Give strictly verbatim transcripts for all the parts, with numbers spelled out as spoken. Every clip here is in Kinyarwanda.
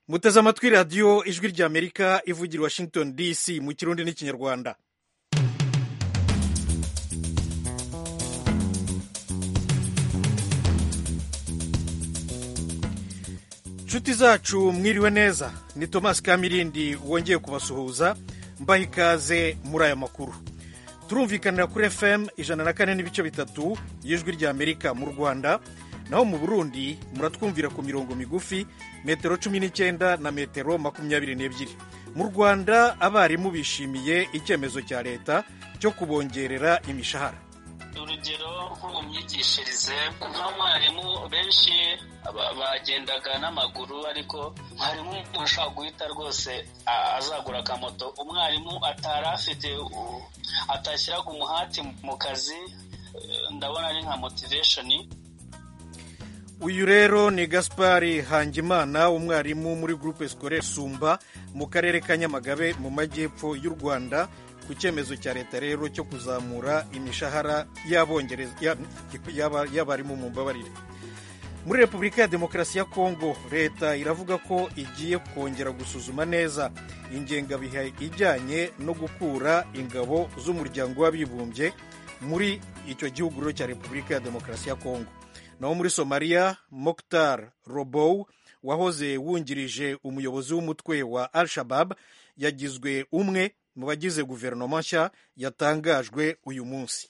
muteze amatwi radiyo ijwi ry'amerika ivugira i washington dc mu kirundi n'ikinyarwanda. nshuti zacu mwiriwe neza, ni Thomas Kamirindi wongeye kubasuhuza mbaha ikaze muri aya makuru. Turumvikanira kuri F M ijana na kane n'ibice bitatu y'ijwi ry'Amerika mu Rwanda, naho mu Burundi muratwumvira ku mirongo migufi metero cumi n'icyenda na metero makumyabiri n'ebyiri. Mu Rwanda abarimu bishimiye icyemezo cya leta cyo kubongerera imishahara. Urugero nko mu myigishirize, nk'abarimu benshi bagendaga n'amaguru, ariko mwarimu ushobora guhita rwose azagura akamoto umwarimu atari afite, atashyiraga umuhati mu kazi. Ndabona ari nka motivation. Uyu rero ni Gaspari Hangimana, umwarimu muri groupe scolaire Sumba mu karere ka Nyamagabe mu majyepfo y'u Rwanda, ku cyemezo cya leta rero cyo kuzamura imishahara y'abongereza y'abarimu mu mbabarire. Muri Repubulika ya Demokarasi ya Kongo, leta iravuga ko igiye kongera gusuzuma neza ingengabihe ijyanye no gukura ingabo z'umuryango w'abibumbye muri icyo gihugu rero cya Repubulika ya Demokarasi ya Kongo. Naho muri Somalia, Mokhtar Robow wahoze wungirije umuyobozi w'umutwe wa Al-Shabaab yagizwe umwe mu bagize guverinoma nshya yatangajwe uyu munsi.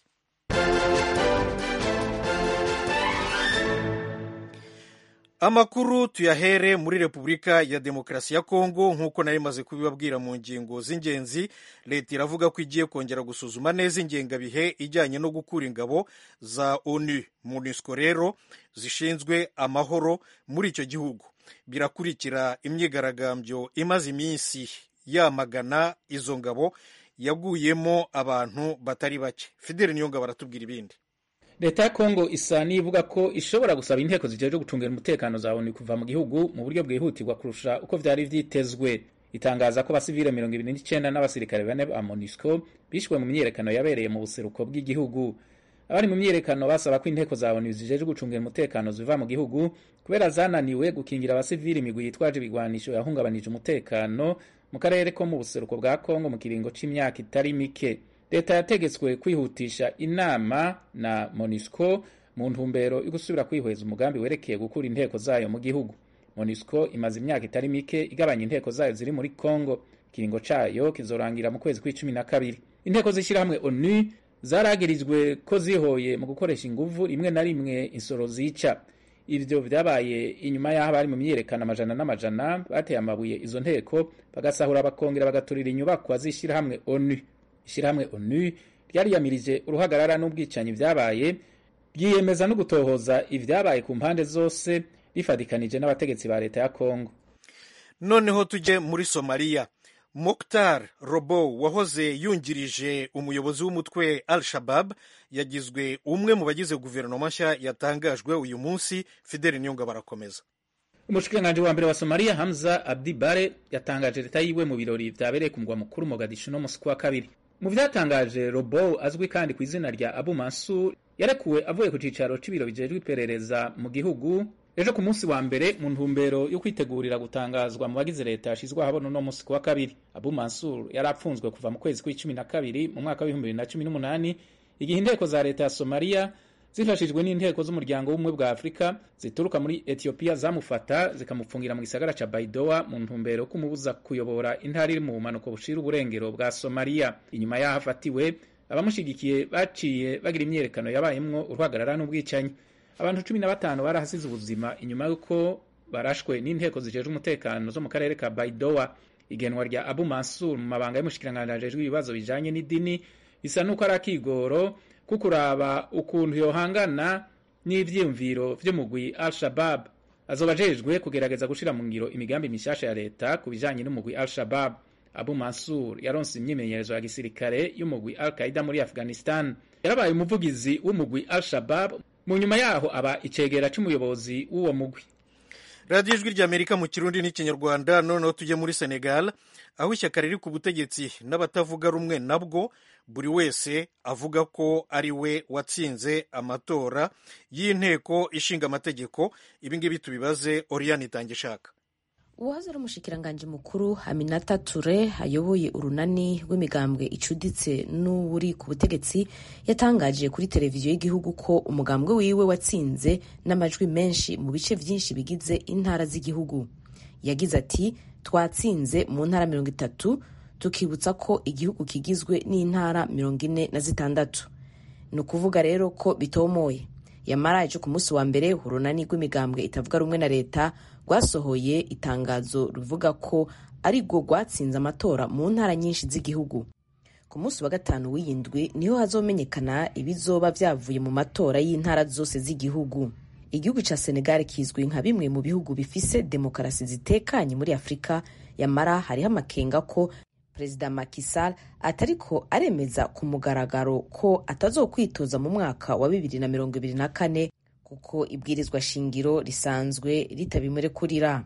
Amakuru tuyahere muri Repubulika ya Demokarasi ya Kongo. Nk'uko nari maze kubibabwira mu ngingo z'ingenzi, leta iravuga ko igiye kongera gusuzuma neza ingengabihe ijyanye no gukura ingabo za ONU MONUSCO rero zishinzwe amahoro muri icyo gihugu. Birakurikira imyigaragambyo imaze iminsi yamagana izo ngabo yaguyemo abantu batari bake. Fidel Niyonga baratubwira ibindi. Leta ya Kongo isa nivuga ko ishobora gusaba inteko zijejwe gucungira umutekano za ONU kuva mu gihugu mu buryo bwihutirwa kurusha uko vyari vyitezwe. Itangaza ko abasivile mirongo ibiri n'icenda n'abasirikare bane ba MONUSCO bishwe mu myiyerekano yabereye mu buseruko bw'igihugu. Abari mu myiyerekano basaba ko inteko za ONU zijejwe gucungira umutekano ziva mu gihugu kubera zananiwe gukingira abasivile imigwi yitwaje ibigwanisho yahungabanije umutekano mu karere ko mu buseruko bwa Kongo mu kiringo c'imyaka itari mike. Leta yategetswe kwihutisha inama na MONUSCO mu ntumbero yo gusubira kwihweza umugambi werekeye gukura inteko zayo mu gihugu. MONUSCO imaze imyaka itari mike igabanya inteko zayo ziri muri Kongo. Ikiringo cayo kizorangira mu kwezi kw'icumi na kabiri. Inteko zishirahamwe ONU zaragirijwe ko zihoye mu gukoresha inguvu rimwe na rimwe insoro zica. Ivyo vyabaye inyuma y'aho bari mu myiyerekano amajana n'amajana bateye amabuye izo nteko bagasahura bakongera bagaturira inyubakwa z'ishirahamwe ONU. Ishirahamwe ONU ryariyamirije uruhagarara n'ubwicanyi vyabaye, byiyemeza no gutohoza ivyabaye ku mpande zose rifadikanije n'abategetsi ba leta ya Kongo. Noneho tuje muri Somalia. Mokhtar Robow wahoze yungirije umuyobozi w'umutwe Al-Shabaab yagizwe umwe mu bagize guverinoma nshya yatangajwe uyu munsi. Fidel Niyonga barakomeza. Umushikiranganji wa mbere wa Somalia Hamza Abdi Bare yatangaje leta yiwe mu birori vyabereye ku mugwa mukuru Mogadishu no musi wa kabiri. Mu vyatangaje, Robow azwi kandi ku izina rya Abu Mansur yarekuwe avuye ku cicaro c'ibiro bijejwe iperereza mu gihugu ejo ku munsi wa mbere mu ntumbero yo kwitegurira gutangazwa mu bagize leta yashizwe ahabona no musi wa kabiri. Abu Mansur yarapfunzwe kuva mu kwezi kw'icumi na kabiri mu mwaka w'ibihumbi bibiri na cumi n'umunani igihe inteko za leta ya Somalia zifashijwe n'inteko z'umuryango w'ubumwe bwa Afrika zituruka muri Ethiopia zamufata zikamupfungira mu gisagara ca Baidoa mu ntumbero yo kumubuza kuyobora intara iri mu bumanuko bushira uburengero bwa Somalia. Inyuma yaho afatiwe, abamushigikiye baciye bagira imyerekano yabayemwo uruhagarara n'ubwicanyi. Abantu cumi na batanu barahasize ubuzima inyuma yuko barashwe n'inteko zijejwe umutekano zo mu karere ka Baidoa. Igenwa rya Abu Mansur mu mabanga y'umushikiranganji ajejwe ibibazo bijanye n'idini bisa nuko ari akigoro kukuraba ukuntu yohangana n'ivyiyumviro vy'umugwi Al-Shabaab. Azoba ajejwe kugerageza gushira mu ngiro imigambi mishasha ya leta ku bijanye n'umugwi Al-Shabaab. Abu Mansur yaronse imyimenyerezo ya gisirikare y'umugwi Al-Qaeda muri Afghanistan. Yarabaye umuvugizi w'umugwi Al-Shabaab, mu nyuma yaho aba icegera c'umuyobozi w'uwo mugwi. Radio Ijwi ry'Amerika mu Kirundi n'ikinyarwanda. Noneho tuje muri Senegal, aho ishyaka riri ku butegetsi n'abatavuga rumwe nabwo buri wese avuga ko ari we watsinze amatora y'inteko ishinga amategeko. Ibi ngibi tubibaze Oriane Itangishaka. uwahoze ari umushikiranganji mukuru Aminata Touré ayoboye urunani rw'imigambwe icuditse n'uri ku butegetsi yatangaje kuri televiziyo y'igihugu ko umugambwe wiwe watsinze n'amajwi menshi mu bice vyinshi bigize intara z'igihugu. Yagize ati twatsinze mu ntara mirongo itatu, tukibutsa ko igihugu kigizwe n'intara mirongo ine na zitandatu. Ni ukuvuga rero ko bitomoye. Yamara ejo ku munsi wa mbere urunani rw'imigambwe itavuga rumwe na leta rwasohoye itangazo ruvuga ko ari rwo rwatsinze amatora mu ntara nyinshi z'igihugu. Ku munsi wa gatanu w'iyindwi niho hazomenyekana ibizoba vyavuye mu matora y'intara zose z'igihugu. Igihugu ca Senegal kizwi nka bimwe mu bihugu bifise demokarasi zitekanye muri Afrika, yamara hariho amakenga ko Perezida Macky Sall atariko aremeza ku mugaragaro ko atazokwitoza mu mwaka wa bibiri na mirongo ibiri na kane kuko ibwirizwa shingiro risanzwe ritabimurekurira.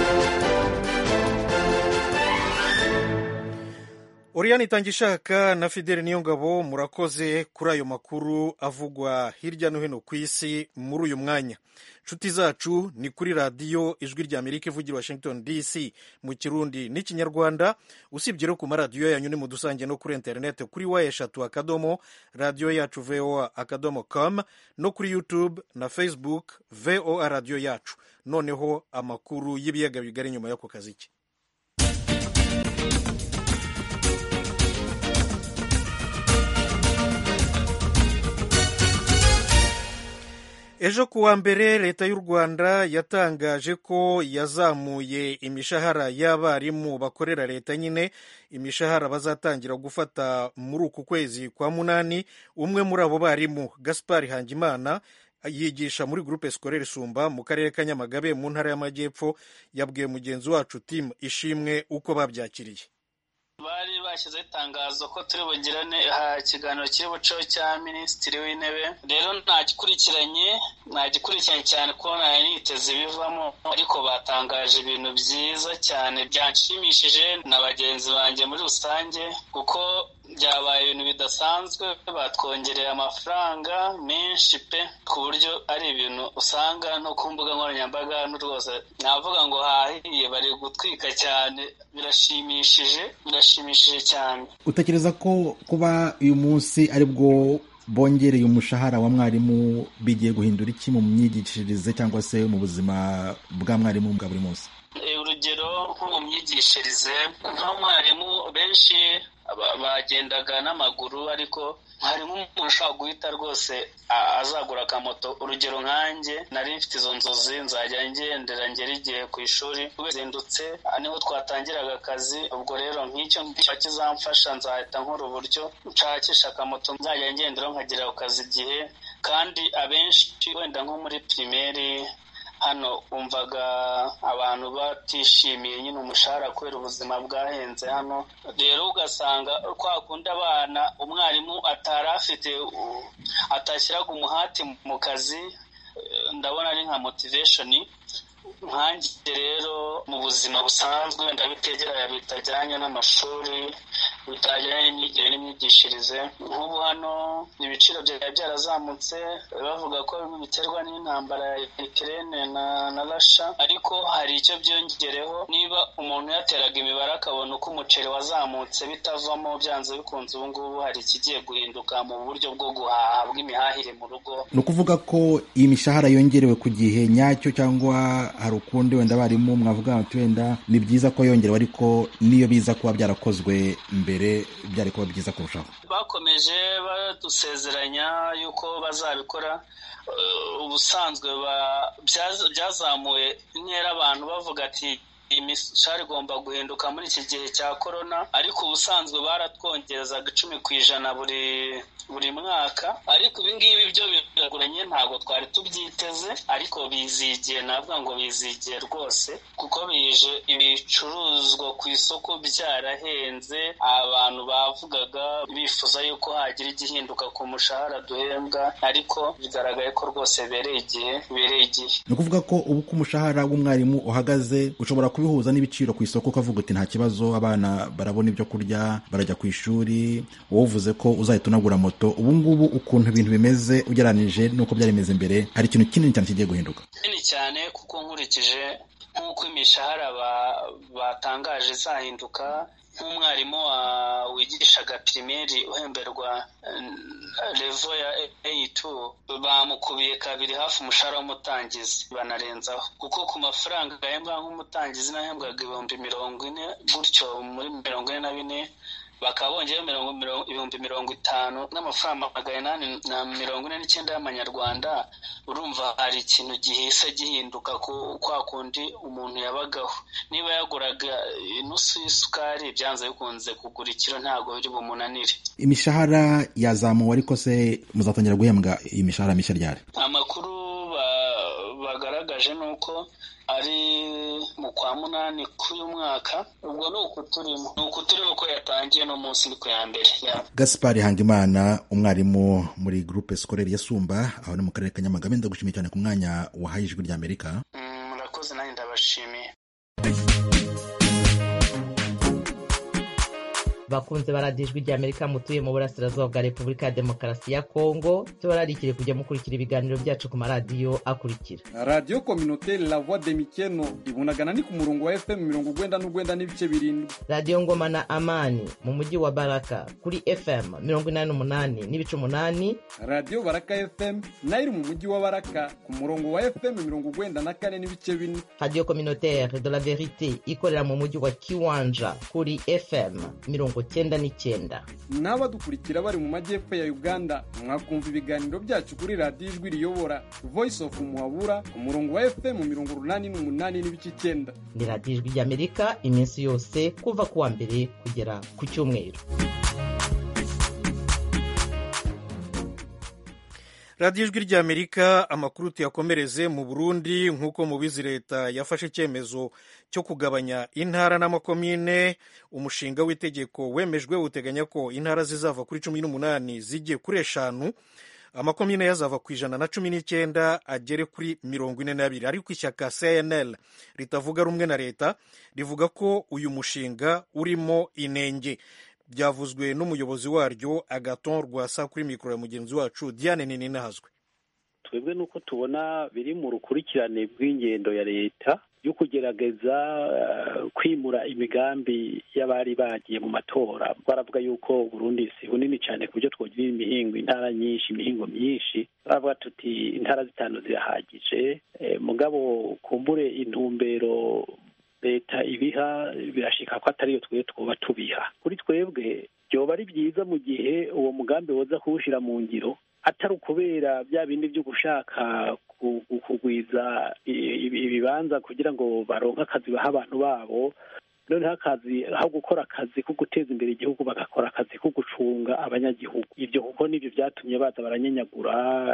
Oriane Itangishaka na Fidele Niyongabo murakoze kuri ayo makuru avugwa hirya no hino ku isi muri uyu mwanya. Nshuti zacu ni kuri radiyo Ijwi rya Amerika ivugira Washington D C mu Kirundi n'Ikinyarwanda, usibye no ku maradiyo yanyu ni mu dusange no kuri internet kuri wa eshatu akadomo radiyo yacu V O A akadomo com no kuri YouTube na Facebook V O A radiyo yacu. Noneho amakuru y'ibiyaga bigari nyuma y'ako kazi ke. Ejo kuwa mbere leta y'u Rwanda yatangaje ko yazamuye imishahara y'abarimu bakorera leta nyine, imishahara bazatangira gufata muri uku kwezi kwa munani. Umwe muri abo barimu Gaspard Hangimana yigisha muri groupe scolaire Sumba mu karere ka Nyamagabe mu ntara y'Amajyepfo, yabwiye mugenzi wacu Tim Ishimwe uko babyakiriye. Bari bashyizeho itangazo ko turi bugirane ikiganiro kiri buceho cya minisitiri w'intebe. Rero ntagikurikiranye ntagikurikiranye cyane ko nari niteze ibivamo, ariko batangaje ibintu byiza cyane byanshimishije na bagenzi banjye muri rusange, kuko byabaye ibintu bidasanzwe. Batwongereye amafaranga menshi pe, ku buryo ari ibintu usanga no ku mbuga nkoranyambaga rwose navuga ngo hahiye, bari gutwika cyane. Birashimishije birashimishije cyane. Utekereza ko kuba uyu munsi ari bwo bongereye umushahara wa mwarimu bigiye guhindura iki mu myigishirize cyangwa se mu buzima bwa mwarimu bwa buri munsi? Urugero nko mu myigishirize, nk'umwarimu benshi bagendaga n'amaguru, ariko harimo umuntu ushobora guhita rwose azagura akamoto. Urugero nkanjye nari mfite izo nzozi, nzajya ngendera ngera igihe ku ishuri, zindutse niho twatangiraga akazi. Ubwo rero nk'icyo ngicyo kizamfasha, nzahita nkora uburyo nshakisha akamoto nzajya ngendera nkagera ku kazi igihe. Kandi abenshi wenda nko muri primaire hano umvaga abantu batishimiye nyine umushahara kubera ubuzima bwahenze hano. Rero ugasanga kwa kundi abana umwarimu atari afite atashyiraga umuhati mu kazi, ndabona ari nka motivation. Nkanjye rero mu buzima busanzwe ndabitegera bitajyanye n'amashuri, bitajyanye n'imyigire n'imyigishirize. Nk'ubu hano ibiciro byari byarazamutse, bavuga ko biterwa n'intambara ya Ukraine na na Russia, ariko hari icyo byongereho. Niba umuntu yateraga imibare akabona uko umuceri wazamutse bitavamo, byanze bikunze ubu ngubu hari ikigiye guhinduka mu buryo bwo guhaha bw'imihahire mu rugo. Ni ukuvuga ko iyi mishahara yongerewe ku gihe nyacyo, cyangwa hari ukundi wenda abarimu mwavuga ati wenda ni byiza ko yongerewe, ariko niyo biza kuba byarakozwe mbere byari kuba byiza kurushaho? Bakomeje badusezeranya yuko bazabikora. Ubusanzwe byazamuye intera abantu bavuga ati imishahara igomba guhinduka muri iki gihe cya corona, ariko ubusanzwe baratwongerezaga icumi ku ijana buri buri mwaka. Ariko ibi ngibi byo biraguranye, ntabwo twari tubyiteze, ariko bizigiye. Navuga ngo bizigiye rwose, kuko bije ibicuruzwa ku isoko byarahenze. Abantu bavugaga bifuza yuko hagira igihinduka ku mushahara duhembwa, ariko bigaragaye ko rwose bereye igihe bereye igihe. Ni ukuvuga ko ubu ko umushahara w'umwarimu uhagaze, ushobora kubihuza n'ibiciro ku isoko ukavuga uti nta kibazo abana barabona ibyo kurya barajya ku ishuri, wowe uvuze ko uzahita unagura moto. ubu ngubu ukuntu ibintu bimeze ugereranije n'uko byari bimeze mbere, hari ikintu kinini cyane kigiye guhinduka? kinini cyane, kuko nkurikije nk'uko imishahara batangaje izahinduka, nk'umwarimu wigishaga pirimeri uhemberwa levo ya A two bamukubiye kabiri hafi umushahara w'umutangizi banarenzaho, kuko ku mafaranga yahembwa nk'umutangizi nahembwaga ibihumbi mirongo ine gutyo muri mirongo ine na bine bakaba bongeyeho ibihumbi mirongo itanu n'amafaranga magana inani na mirongo ine n'icyenda y'amanyarwanda. urumva hari ikintu gihise gihinduka kwa kundi umuntu yabagaho. Niba yaguraga inusu y'isukari byanze bikunze kugura ikiro ntabwo biri bumunanire. Imishahara yazamuwe ariko se muzatangira guhembwa imishahara mishya ryari? Amakuru bagaragaje nuko ari mu kwa munani k'uyu mwaka. Ubwo ni uku turimo ni uku turimo ko yatangiye no munsi niko ya mbere. Gaspard Hangimana, umwarimu muri groupe scolaire ya Sumba aho ni mu karere ka Nyamagabe, ndagushimiye cyane ku mwanya wahaye Ijwi ry'Amerika. Murakoze, nanjye ndabashimiye. Bakunze baradiyo Ijwi ry'Amerika mutuye mu burasirazuba bwa Repubulika ya Demokarasi ya Kongo, tubararikire kujya mukurikira ibiganiro byacu ku maradiyo akurikira: Radio Communautaire La Voix de Mikeno ibunagana ni ku murongo wa F M mirongo ugwenda n'ugwenda n'ibice birindwi. Radio Ngoma na Amani mu mujyi wa Baraka kuri F M mirongo inani n'umunani n'ibice umunani. Radio Baraka F M nayo mu mujyi wa Baraka ku murongo wa F M mirongo ugwenda na kane n'ibice bine. Radio Communautaire de la Verite ikorera mu mujyi wa Kiwanja kuri F M mirongo cyenda n'icyenda. N'abadukurikira bari mu majyepfo ya Uganda mwakumva ibiganiro byacu kuri Radio Ijwi Riyobora Voice of Muhabura ku murongo wa F M mirongo urunani n'umunani n'ibice icyenda. Ni Radio Ijwi ry'Amerika iminsi yose kuva kuwa mbere kugera ku cyumweru. Radio Ijwi ry'Amerika, amakuru tuyakomereze mu Burundi. Nk'uko mubizi, leta yafashe icyemezo cyo kugabanya intara n'amakomine. Umushinga w'itegeko wemejwe uteganya ko intara zizava kuri cumi n'umunani zigiye kuri eshanu, amakomine yazava ku ijana na cumi n'icyenda agere kuri mirongo ine n'abiri. Ariko ishyaka C N L ritavuga rumwe na leta rivuga ko uyu mushinga urimo inenge. Byavuzwe n'umuyobozi waryo Agathon Rwasa kuri mikoro ya mugenzi wacu Diane Nininahazwe. Twebwe nuko tubona biri mu rukurikirane rw'ingendo ya leta yo kugerageza uh, kwimura imigambi y'abari bagiye mu matora. Baravuga yuko Burundi si bunini cyane ku buryo twogira imihingo intara nyinshi imihingo myinshi. Baravuga tuti intara zitanu zirahagije, e, mugabo kumbure intumbero leta ibiha birashika ko atari yo twe twoba tubiha. Kuri twebwe byoba ari byiza mu gihe uwo mugambi woza kuwushira mu ngiro, atari ukubera bya bindi byo gushaka kugwiza ibibanza kugira ngo baronke akazi baha abantu babo, noneho akazi aho gukora akazi ko guteza imbere igihugu bagakora akazi ko gucunga abanyagihugu. Ibyo kuko nibyo byatumye baza baranyenyagura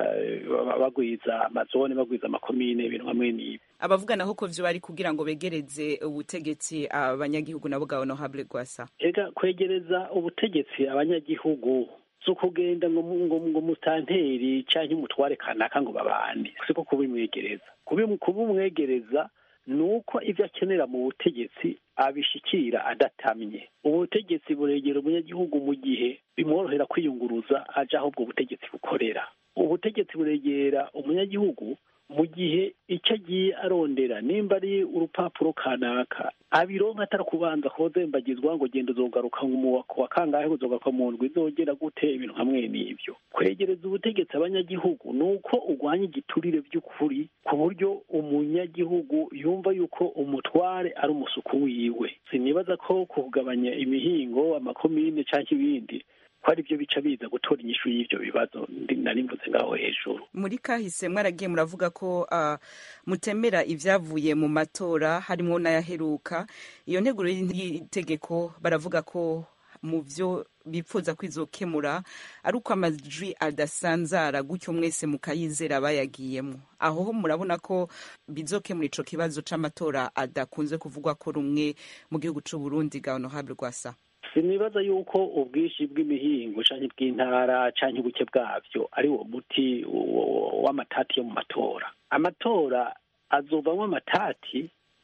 bagwiza amazone bagwiza amakomine ibintu hamwe n'ibi. Abavuga naho ko vyo bari kugira ngo begereze ubutegetsi abanyagihugu nabo gaho no Hable Gwasa. Ega kwegereza ubutegetsi abanyagihugu so kugenda ngo ngo ngo mutanteri canke umutware kanaka ngo babane, siko kubimwegereza. Kubimwegereza nuko ivyo akenera mu butegetsi abishikira adatamye. Ubutegetsi buregera umunyagihugu mu gihe bimworohera kwiyunguruza aja aho ubwo butegetsi bukorera. Ubutegetsi buregera umunyagihugu mu gihe icyo agiye arondera, nimba ari urupapuro kanaka abironka atari kubanza kozembagizwa ngo genda uzogaruka mu wa kangahe uzogaruka mu ndwi izogera gute, ibintu hamwe n'ibyo. Kwegereza ubutegetsi abanyagihugu nuko ugwanya igiturire by'ukuri ku buryo umunyagihugu yumva yuko umutware ari umusuku wiwe. Sinibaza ko kugabanya imihingo amakomine cyangwa ibindi kwari byo bica biza gutora inyishu y'ivyo bibazo nari mvuze ngaho hejuru. Muri kahise mwaragiye muravuga ko uh, mutemera ivyavuye mu matora harimo n'ayaheruka. Iyo nteguro y'itegeko baravuga ko mu vyo bipfuza kwizokemura ari uko amajwi adasanzara gutyo mwese mukayizera bayagiyemo. Aho ho murabona ko bizokemura ico kibazo c'amatora adakunze kuvugwa ko rumwe mu gihugu c'u Burundi gaho no Hable Gwasa. Sinibaza yuko ubwishi bw'imihingo canke bw'intara canke ubuke bwavyo ari wo muti w'amatati yo mu matora. Amatora azovamwo amatati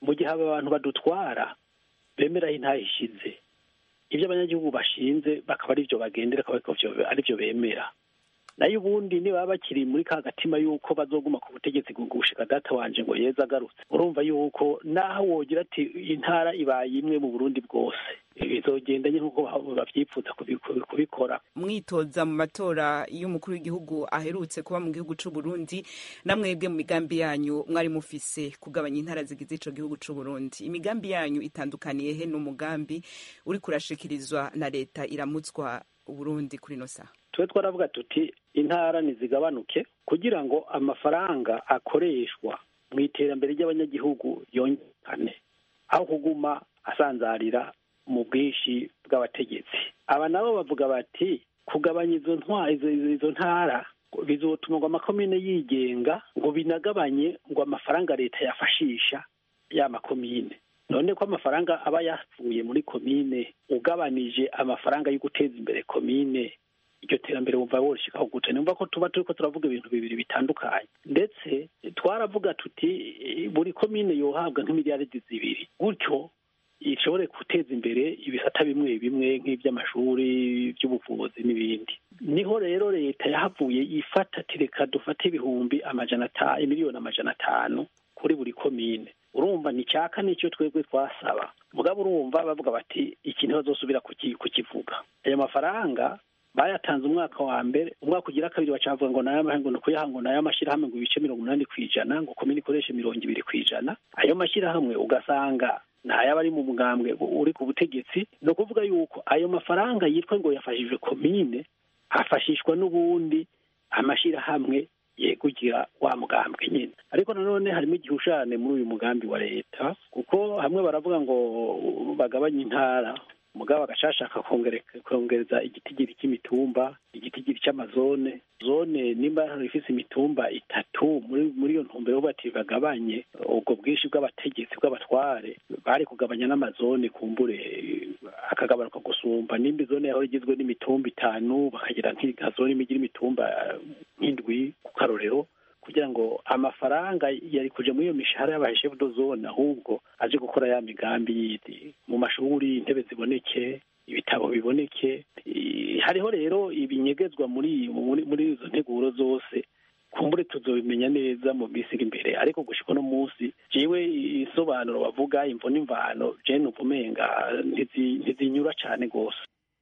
mu gihe aba bantu badutwara bemeraho intahishize ibyo abanyagihugu bashinze bakaba ari byo bagendera akaba ari byo bemera nayo ubundi niba bakiri muri ka gatima yuko bazoguma ku butegetsi gushika data wanje ngo yeza agarutse urumva yuko naho wogira ati intara ibaye imwe mu Burundi bwose bizogendanye nk'uko bavyipfuza kubikora. Mwitoza mu matora y'umukuru w'igihugu aherutse kuba mu gihugu c'u Burundi namwebwe mu migambi yanyu mwari mufise kugabanya intara zigize ico gihugu c'u Burundi, imigambi yanyu itandukaniye he n'umugambi uri kurashikirizwa na leta iramutswa Burundi kuri no saha? Twe twaravuga tuti intara nizigabanuke kugira ngo amafaranga akoreshwa mu iterambere ry'abanyagihugu yongekane aho kuguma asanzarira mu bwinshi bw'abategetsi. Aba nabo bavuga bati kugabanya izo ntwari izo ntara bizotuma ngo amakomine yigenga ngo binagabanye ngo amafaranga leta yafashisha ya makomine. None ko amafaranga aba yavuye muri komine ugabanije amafaranga yo guteza imbere komine iryo terambere wumva worishikaho gute? Numva ko tuba turiko turavuga ibintu bibiri bitandukanye, ndetse twaravuga tuti buri komine yohabwa nk'imiliyaridi zibiri gutyo ishobore guteza imbere ibisata bimwe bimwe nk'iby'amashuri by'ubuvuzi n'ibindi. Niho rero leta yahavuye ifata tireka dufate ibihumbi amajana atanu miliyoni amajana atanu kuri buri komine. Urumva ni cyaka nicyo twebwe twasaba, mugabo urumva bavuga bati ikintu bazosubira kukivuga. Ayo mafaranga bayatanze umwaka wa mbere, umwaka ugira kabiri bacavuga ngo nayo amahango no kuyahango nayo amashirahamwe ngo ibice mirongo inani kwijana ngo komine ikoreshe mirongo ibiri kwijana. Ayo mashirahamwe ugasanga nayo abari mu mugambwe uri ku butegetsi, no kuvuga yuko ayo mafaranga yitwa ngo yafashije komine afashishwa n'ubundi amashirahamwe yegugira wa mugambwe nyine. Ariko nanone harimo igihushane muri uyu mugambi wa leta, kuko hamwe baravuga ngo bagabanye intara mugabo agashashaka kongereza igitigiri cy'imitumba, igitigiri cy'amazone. Zone nimba ifise imitumba itatu muri muri iyo ntumbero bati bagabanye ubwo bwinshi bw'abategetsi bw'abatware, bari kugabanya n'amazone kumbure akagabanuka gusumba. Nimba zone yaho igizwe n'imitumba itanu bakagira nk'igazone imigira imitumba nk'indwi ku karorero, kugira ngo amafaranga yari kuja muri iyo mishahara y'abaheshefu do zone ahubwo aje gukora ya migambi yindi mu mashuri, intebe ziboneke, ibitabo biboneke. Hariho rero ibinyegezwa muri muri izo nteguro zose, kumbure tuzobimenya neza mu minsi iri imbere. Ariko gushika no munsi jewe isobanuro bavuga imvo n'imvano je nuvumenga ntizinyura cane gose.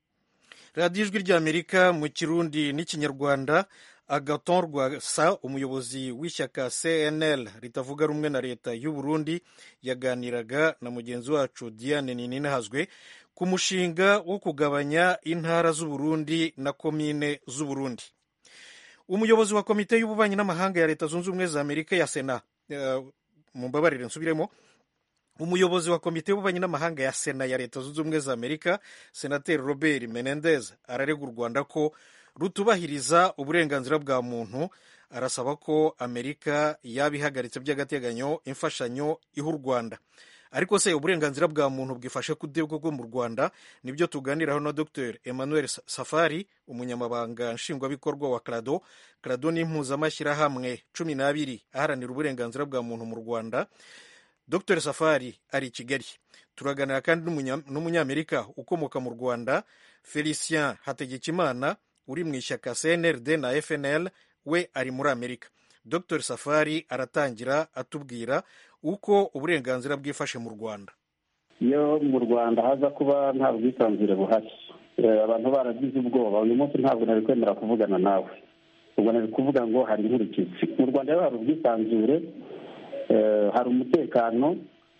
Radio Ijwi ry'Amerika mu Kirundi n'Ikinyarwanda. Agathon Rwasa, umuyobozi w'ishyaka C N L ritavuga rumwe na leta y'u Burundi, yaganiraga na mugenzi wacu Diane Nininahazwe ku mushinga wo kugabanya intara z'u Burundi na komine z'u Burundi. Umuyobozi wa komite y'ububanyi n'amahanga ya leta zunze ubumwe za Amerika ya Sena, uh, mumbabarire nsubiremo umuyobozi wa komite y'ububanyi n'amahanga ya Sena ya leta zunze ubumwe za Amerika, Senateri Robert Menendez, ararega u Rwanda ko rutubahiriza uburenganzira bwa muntu. Arasaba ko Amerika yaba ihagaritse by'agateganyo imfashanyo iha u Rwanda. Ariko se uburenganzira bwa muntu bwifashe kute bwo mu Rwanda? Nibyo tuganiraho na Docteur Emmanuel Safari, umunyamabanga nshingwabikorwa wa CRADO. CRADO ni impuzamashyirahamwe cumi n'abiri aharanira uburenganzira bwa muntu mu Rwanda. Docteur Safari ari i Kigali. Turaganira kandi n'umunyamerika ukomoka mu Rwanda, Felicien Hategekimana, uri mu ishyaka C N R D na F N L, we ari muri Amerika. Docteur Safari aratangira atubwira uko uburenganzira bwifashe mu Rwanda. Iyo mu Rwanda haza kuba nta bwisanzure buhari, abantu baragize ubwoba, uyu munsi ntabwo nari kwemera kuvugana nawe, ubwo nari kuvuga ngo hari inkurikizi. Mu Rwanda rero hari ubwisanzure, hari umutekano,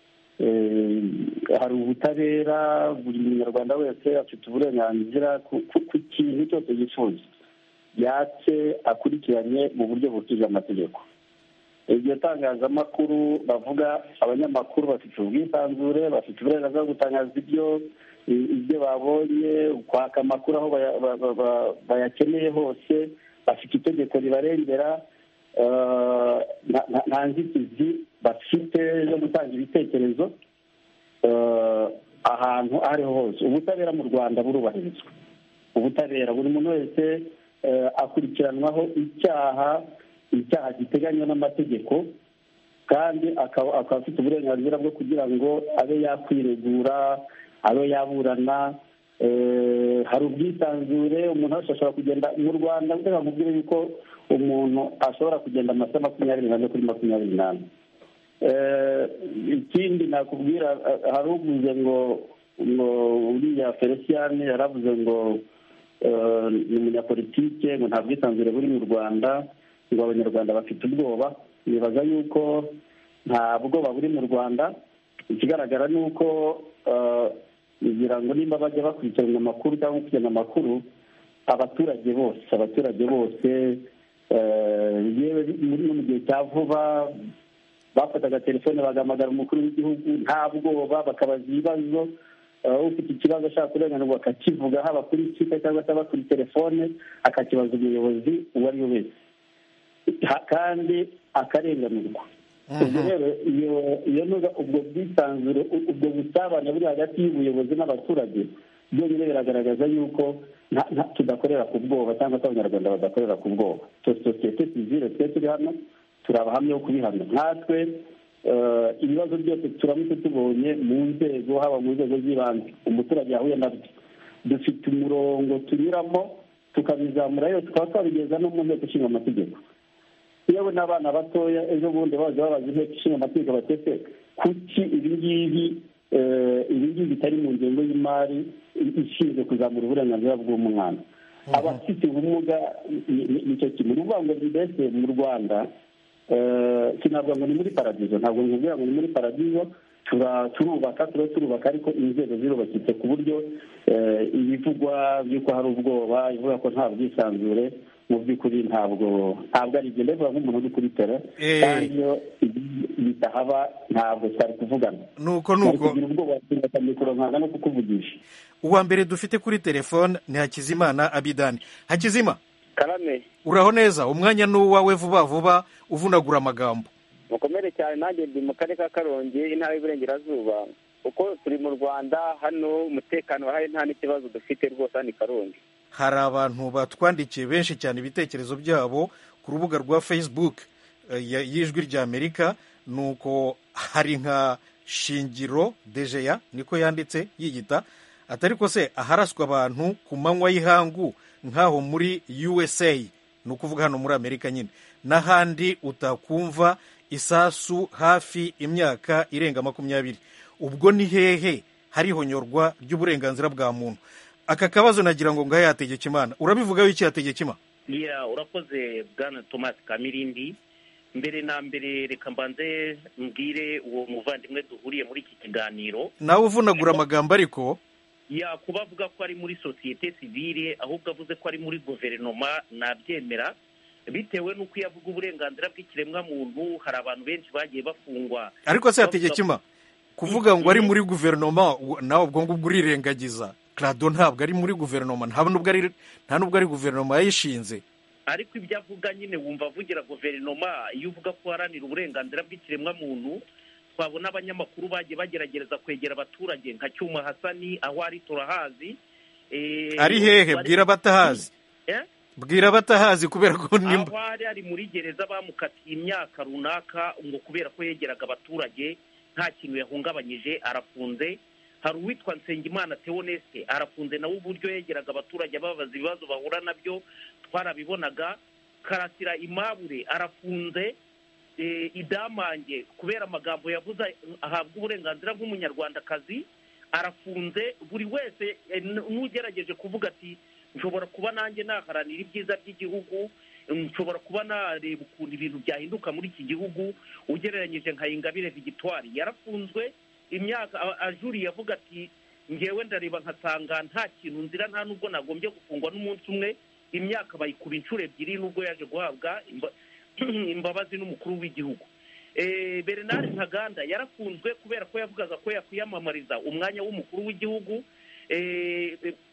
hari ubutabera, buri munyarwanda wese afite uburenganzira ku kintu cyose yifuza, yatse akurikiranye mu buryo bukije amategeko. Iryo tangazamakuru bavuga, abanyamakuru bafite ubwisanzure, bafite uburenganzira bwo gutangaza ibyo ibyo babonye, kwaka amakuru aho bayakeneye hose, bafite itegeko ribarengera, nta nzitizi bafite zo gutanga ibitekerezo ahantu aho ariho hose. Ubutabera mu Rwanda burubahirizwa, ubutabera buri muntu wese akurikiranwaho icyaha icyaha giteganywa n'amategeko kandi akaba afite uburenganzira bwo kugira ngo abe yakwiregura, abe yaburana. Hari ubwisanzure, umuntu wese ashobora kugenda mu Rwanda, bakubwira yuko umuntu ashobora kugenda amasaha makumyabiri n'ane kuri makumyabiri n'ane. Ikindi nakubwira, hari uvuze ngo ngo uriya Felicien yaravuze ngo ni umunyapolitike, ngo nta bwisanzure buri mu Rwanda, ngo abanyarwanda bafite ubwoba. Nibaza yuko nta bwoba buri mu Rwanda. Ikigaragara ni uko kugira ngo nimba bajya bakurikirana amakuru cyangwa kugena amakuru, abaturage bose abaturage bose yewe muri mu gihe cya vuba bafataga telefone bagahamagara umukuru w'igihugu nta bwoba, bakabaza ibibazo. Ufite ikibazo ashaka kurenganurwa akakivuga, haba kuri kika cyangwa se kuri telefone, akakibaza umuyobozi uwo ari we wese kandi akarenganurwa. Ubwo rero iyo nuga ubwo bwisanzure, ubwo busabane buri hagati y'ubuyobozi n'abaturage, byonyine biragaragaza yuko tudakorera ku bwoba cyangwa se abanyarwanda badakorera ku bwoba. Sosiyete sivile twe turi hano turabahamya wo kubihamya. Natwe ibibazo byose turamutse tubonye mu nzego, haba mu nzego z'ibanze umuturage yahuye nabyo, dufite umurongo tunyuramo tukabizamura, yo tukaba twabigeza no mu nteko ishinga amategeko. Yewe n'abana batoya ejo bundi baza babaza inteko ishinga amategeko batese kuki ibi ngibi ibi ngibi bitari mu ngengo y'imari ishinzwe kuzamura uburenganzira bw'umwana. Abafite ubumuga nicyo kimwe. Ni ukuvuga ngo mbese mu Rwanda sinavuga ngo ni muri paradizo, ntabwo nkubwira ngo ni muri paradizo, turubaka tuba turubaka ariko inzego zirubakitse ku buryo ibivugwa by'uko hari ubwoba, ivuga ko nta bwisanzure, mu by'ukuri ntabwo ntabwo ari ibyo. Ndavuga nk'umuntu uri kuri tere, kandi iyo bitahaba ntabwo twari kuvugana. nuko nuko kugira ubwoba bakamikoro nkanga no kukuvugisha. Uwa mbere dufite kuri telefone ni Hakizimana Abidani. Hakizima, karame, uraho neza? Umwanya ni uwawe, vuba vuba uvunagura amagambo. mukomere cyane. Nanjye ndi mu karere ka Karongi, intara y'Iburengerazuba. Uko turi mu Rwanda hano, umutekano wahaye nta n'ikibazo dufite rwose hano i Karongi. Hari abantu batwandikiye benshi cyane ibitekerezo byabo ku rubuga rwa Facebook y'Ijwi ry'Amerika. Nuko hari nka Shingiro Dejeya, niko yanditse yiyita, atari ko se aharaswa abantu ku manywa y'ihangu nk'aho muri U S A, ni ukuvuga hano muri Amerika nyine, n'ahandi utakumva isasu hafi imyaka irenga makumyabiri. Ubwo ni hehe hari honyorwa ry'uburenganzira bwa muntu? Aka kabazo nagira ngo ngahe Hategekimana, urabivugaho iki Hategekima? Ya, urakoze bwana Thomas Kamirindi. Mbere na mbere reka mbanze mbwire uwo muvandimwe duhuriye muri iki kiganiro, nawe uvunagura amagambo ariko ya kubavuga ko ari muri sosiyete sivile, ahubwo avuze ko ari muri guverinoma, nabyemera bitewe n'uko yavuga uburenganzira bw'ikiremwa muntu. Hari abantu benshi bagiye bafungwa. Ariko se Hategekima, kuvuga ngo ari muri guverinoma nawe ubwo ngubwo urirengagiza. Clado ntabwo ari muri guverinoma, nta nubwo ari nta nubwo ari guverinoma yayishinze. Ariko ibyo avuga nyine wumva avugira guverinoma. Iyo uvuga ko haranira uburenganzira bw'ikiremwa muntu, twabona abanyamakuru bagiye bagerageza kwegera abaturage nka Cyuma Hasani, aho ari turahazi. Ari hehe? Bwira batahazi. Bwira batahazi kubera ko nimba aho ari ari muri gereza bamukatiye imyaka runaka ngo kubera ko yegeraga abaturage nta kintu yahungabanyije, arafunze. Hari uwitwa Nsengimana Theoneste, arafunze nawe uburyo yegeraga abaturage babaza ibibazo bahura nabyo twarabibonaga. Karasira Imabure arafunze. E, Idamange kubera amagambo yavuze ahabwa uburenganzira bw'umunyarwandakazi, arafunze. Buri wese e, n'ugerageje kuvuga ati nshobora kuba nanjye naharanira ibyiza by'igihugu, nshobora kuba nareba ukuntu ibintu byahinduka muri iki gihugu, ugereranyije nka Ingabire Victoire yarafunzwe imyaka ajuri yavuga ati ngewe ndareba nkasanga nta kintu nzira, nta nubwo nagombye gufungwa n'umunsi umwe. Imyaka bayikuba inshuro ebyiri nubwo yaje guhabwa imbabazi n'umukuru w'igihugu. eh Bernard Ntaganda yarafunzwe kubera ko yavugaga ko yakwiyamamariza umwanya w'umukuru w'igihugu. eh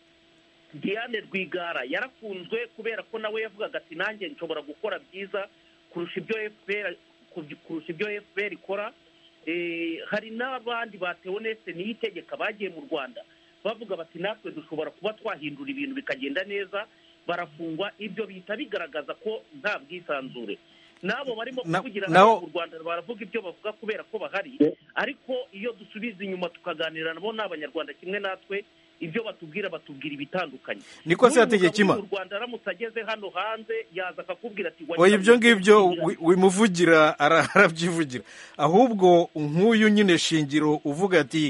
Diane Rwigara yarafunzwe kubera ko nawe yavugaga ati nanjye nshobora gukora byiza kurusha ibyo F P R kurusha ibyo F P R ikora. Eh, hari n'abandi batewe nese niyitegeka bagiye mu Rwanda bavuga bati natwe dushobora kuba twahindura ibintu bikagenda neza, barafungwa. Ibyo bita bigaragaza ko nta bwisanzure. n'abo barimo Na- kuvugira naho- hano mu Rwanda baravuga ibyo bavuga kubera ko bahari ariko iyo dusubiza inyuma tukaganira nabo ni abanyarwanda kimwe natwe ibyo batubwira batubwira ibitandukanye. Niko se N'uyu Hategekimana? mugabo uri mu Rwanda aramutse ageze hano hanze yaza akakubwira ati oya ibyo ngibyo wi- wimuvugira ara- arabyivugira ahubwo nk'uyu nyine Shingiro uvuga ati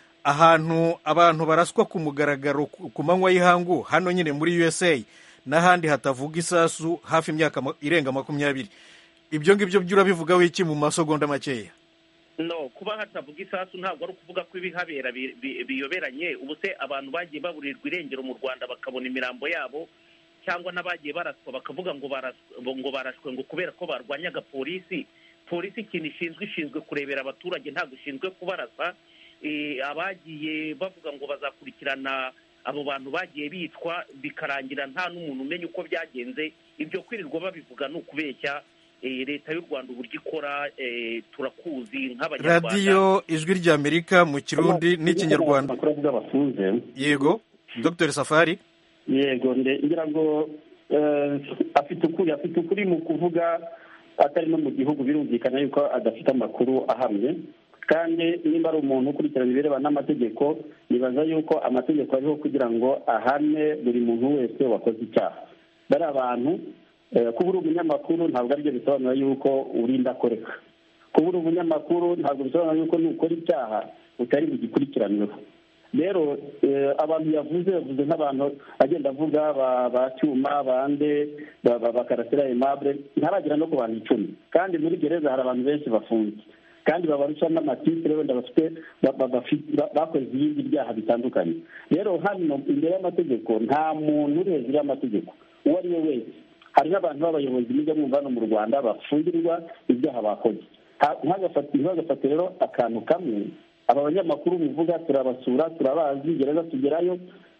ahantu abantu baraswa ku mugaragaro ku ku manywa y'ihangu hano nyine muri U S A n'ahandi hatavuga isasu hafi imyaka ma- irenga makumyabiri ibyo ngibyo byo urabivugaho iki mu masegonda makeya? no kuba hatavuga isasu ntabwo ari ukuvuga ko ibihabera bi- bi- biyoberanye ubu se abantu bagiye baburirwa irengero mu Rwanda bakabona imirambo yabo cyangwa n'abagiye baraswa bakavuga ngo baraswe ngo barashwe ngo kubera ko barwanyaga polisi polisi ikintu ishinzwe ishinzwe kurebera abaturage ntabwo ishinzwe kubarasa. Eh, abagiye bavuga ngo bazakurikirana abo bantu bagiye bitwa bikarangira nta n'umuntu umenya uko byagenze ibyo kwirirwa babivuga ni ukubeshya. Eh, leta y'u Rwanda uburyo ikora eh, turakuzi nk'abanyarwanda. radiyo ijwi ry'Amerika mu kirundi n'ikinyarwanda. amakuru avuga bafunze Yego Dr Safari. yego nde ngira ngo eh, afite ukuri afite ukuri mu kuvuga atari no mu gihugu birumvikana yuko adafite amakuru ahamye kandi nimba ari umuntu ukurikirana ibirebana n'amategeko nibaza yuko amategeko ariho kugira ngo ahane buri muntu wese wakoze icyaha. bari abantu eh, kuba uri umunyamakuru ntabwo aribyo bisobanura yuko urinda koreka. kuba uri umunyamakuru ntabwo bisobanura yuko nukora icyaha utari bugikurikiranweho. rero eh, abantu yavuze yavuze nk'abantu agenda avuga ba- ba cyuma bande ba- ba- bakarasira aimable ntaragera no ku bantu icumi kandi muri gereza hari abantu benshi bafunze kandi babarusha n'amatitire wenda bafite ba- ba- bafi- ba- bakoze ibindi byaha bitandukanye. rero hano imbere y'amategeko nta muntu uri hejuru y'amategeko uwo ari we wese. hari n'abantu b'abayobozi mujya mwumva hano mu Rwanda bafungirwa ibyaha bakoze. Ha- ntihagafate ntihagafate rero akantu kamwe aba banyamakuru bivuga turabasura turabazi gereza tugerayo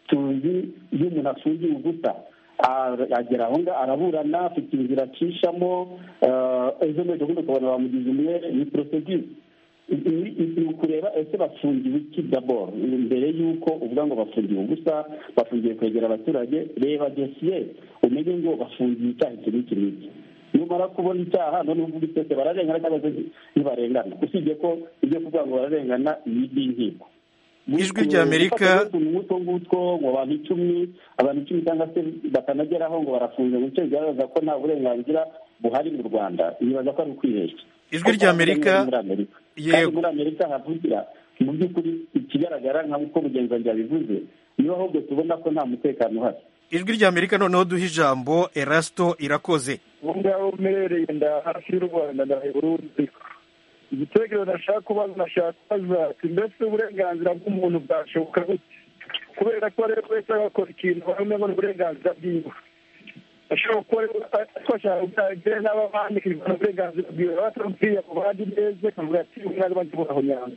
tuzi iyo umuntu afungiye ubusa a- agera aho ngaho araburana afite inzira acishamo eh, ejo n'ejo bundi ukabona bamugize umwere ni procedure. Ni- ni ni ukureba ese bafungiwe iki dabord mbere y'uko uvuga ngo bafungiwe ubusa bafungiye kwegera abaturage. reba dosiye umenye ngo bafungiye icyaha iki n'iki n'iki numara kubona icyaha none uvuga itese bararengana cyangwa se ntibarengana usibye ko ibyo kuvuga ngo bararengana iyi ni inkiko. Ijwi ry'Amerika ngutwo ngutwo ngo abantu icumi abantu icumi cyangwa se batanageraho ngo barafunze mu cyo bigaragaza ko nta burenganzira buhari mu Rwanda nibaza ko ari ukwihesha. Ijwi ry'Amerika muri Amerika yego kandi muri Amerika havugira mu by'ukuri ikigaragara nk'uko mugenzi wanjye yabivuze niba ahubwo tubona ko nta mutekano uhari. ijwi ry'Amerika noneho duha ijambo Erasto Irakoze. ubu ngaho umerereye nda hafi y'u Rwanda na Burundi igitekerezo nashaka kubaza nashaka kubaza ati mbese uburenganzira bw'umuntu bwashoboka gute kubera ko rero wese agakora ikintu bamwe ngo ni uburenganzira bwiwe ashobora kuba twashaka kugira n'ababandi kwirwanya uburenganzira bwiwe batabwiye abo bandi neza akavuga ati umwana bandi bubaho nyanza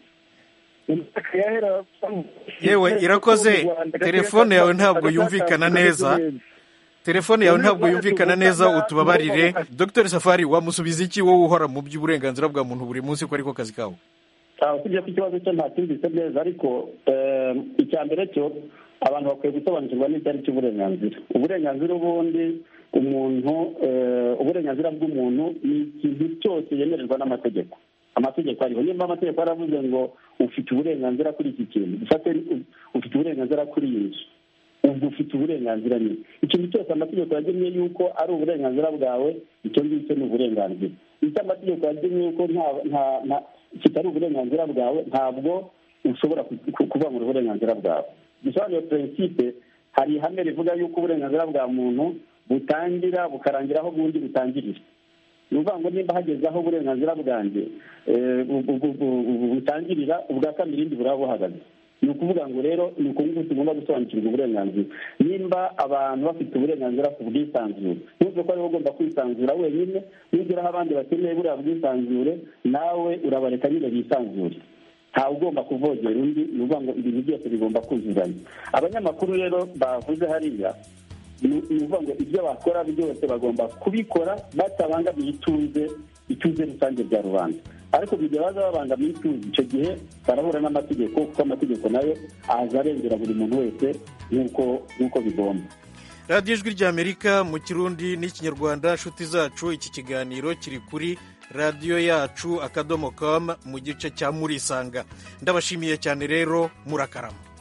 yewe Irakoze telefone yawe ntabwo yumvikana neza telefone yawe ntabwo yumvikana neza utubabarire. Dr Safari wamusubiza iki wowe uhora mu by'uburenganzira bwa muntu buri munsi ko ariko kazi kawe? usibye ko ikibazo cyo ntacyumvise neza ariko icya mbere cyo abantu bakwiye gusobanukirwa n'icyo ari cyo uburenganzira. uburenganzira ubundi umuntu uburenganzira bw'umuntu ni ikintu cyose yemererwa n'amategeko. amategeko ariho niba amategeko yaravuze ngo ufite uburenganzira kuri iki kintu ufate ufite uburenganzira kuri iyi nzu ubwo ufite uburenganzira nyine ikintu cyose amategeko yagennye yuko ari uburenganzira bwawe icyo ngicyo ni uburenganzira. icyo amategeko yagennye yuko nta kitari uburenganzira bwawe ntabwo ushobora kuvangura uburenganzira bwawe. bisobanuye prinsipe hari ihame rivuga yuko uburenganzira bwa muntu butangira bukarangira aho ubundi butangirira. ni ukuvuga ngo nimba hageze aho uburenganzira bwanjye butangirira ubwa kabiri irindi buraba buhagaze. ni ukuvuga ngo rero ni uko nguko tugomba gusobanukirwa uburenganzira. nimba abantu bafite uburenganzira ku bwisanzure ntuzi ko ariwe ugomba kwisanzura wenyine nugeraho abandi bakeneye buriya bwisanzure nawe urabareka nyine bisanzure ntawe ugomba kuvogera undi. ni ukuvuga ngo ibintu byose bigomba kuzuzanya. abanyamakuru rero bavuze hariya ni ukuvuga ngo ibyo bakora byose bagomba kubikora batabangamiye ituze ituze rusange rya rubanda. ariko mu gihe baza babangamiye ituze icyo gihe barahura n'amategeko kuko amategeko nayo aza arengera buri muntu wese nk'uko nk'uko bigomba. radiyo ijwi ry'amerika mu kirundi n'ikinyarwanda. nshuti zacu, iki kiganiro kiri kuri radiyo yacu akadomo com mu gice cya murisanga. ndabashimiye cyane rero, murakarama.